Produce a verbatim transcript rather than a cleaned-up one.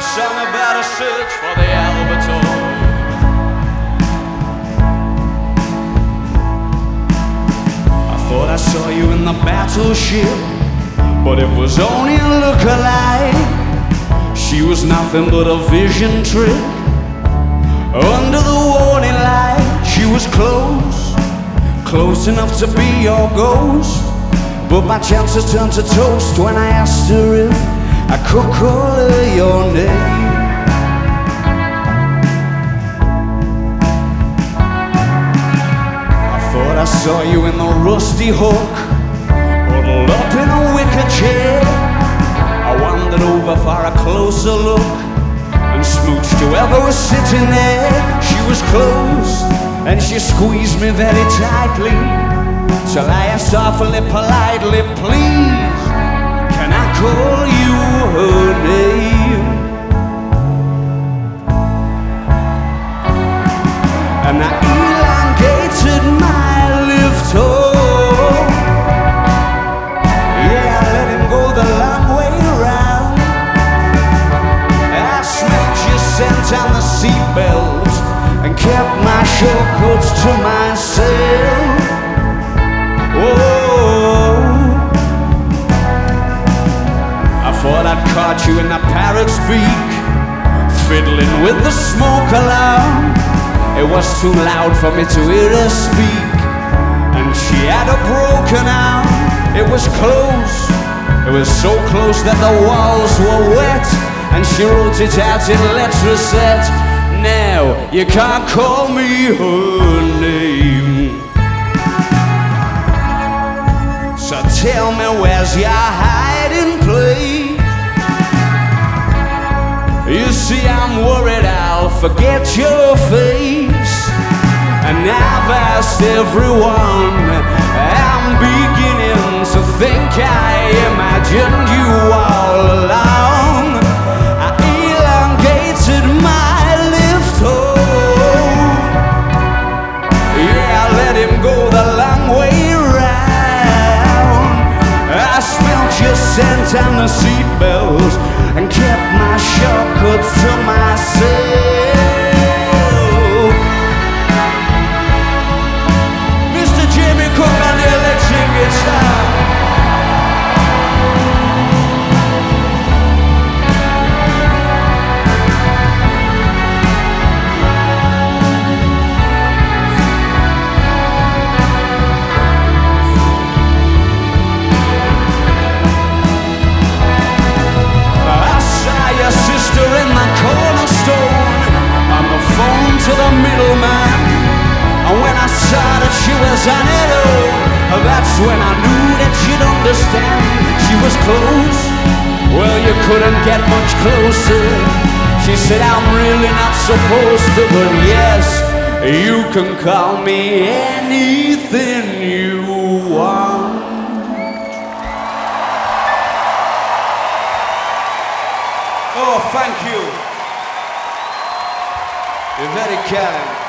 song about a search for the albatross. I thought I saw you in the battleship, but it was only a look-alike. She was nothing but a vision trick. Under the warning light, she was close, close enough to be your ghost. But my chances turned to toast when I asked her if I could call her your name. I thought I saw you in the rusty hook, huddled up in a wicker chair. I wandered over for a closer look and smooched whoever was sitting there. She was close and she squeezed me very tightly, till I asked awfully politely, please, can I call you her name? And I elongated my lift home. Yeah, I let him go the long way around. I smelled your scent on the seatbelt and kept my shortcuts to myself. Whoa. I thought I'd caught you in the parrot's beak, fiddling with the smoke alarm. It was too loud for me to hear her speak, and she had a broken arm. It was close, it was so close that the walls were wet, and she wrote it out in letters set. Now you can't call me her name. So tell me, where's your hiding place? You see, I'm worried I'll forget your face, and I've asked everyone. I'm beginning to think I imagined you all along. I elongated my lift home. Yeah, I let him go the long way round. I smelled your scent on the seatbelt and kept my shortcuts to myself. Mister Jimmy Cook on the electric guitar. To the middleman, and when I saw that she was on her own, that's when I knew that she'd understand. She was close, well, you couldn't get much closer. She said, I'm really not supposed to, but yes, you can call me anything you want. Oh, thank you. You're very kind.